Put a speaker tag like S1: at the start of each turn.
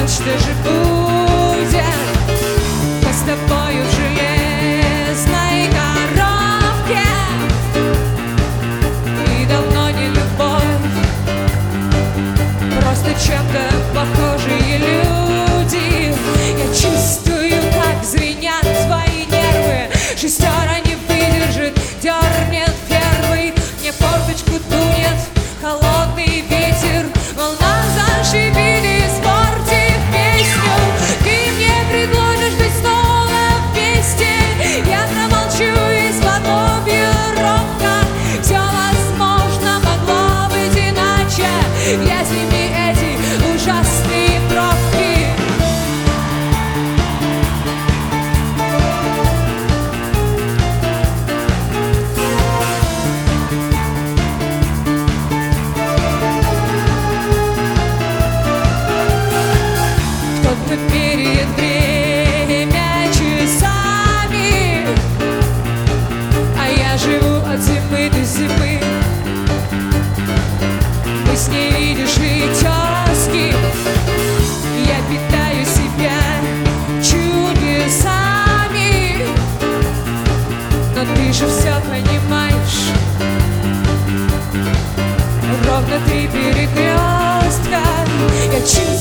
S1: что же будет? Мы с тобою в железной коробке, и давно не любовь, просто чем-то похожие люди. Я чувствую, как звенят твои нервы, шестера не выдержит, дернет первый. Мне в форточку дунет холодный ветер, волна зашибит, испортив песню. Ты мне предложишь быть снова вместе, я промолчу и сподобью робко. Все возможно, могло быть иначе, если не эти ужасные пробки. Кто-то меряет время часами, а я живу от зимы до зимы. Мы с ней, видишь ли, тёзки. Я питаю себя чудесами, но ты же все понимаешь. Ровно 3 перекрестка. Я чувствую,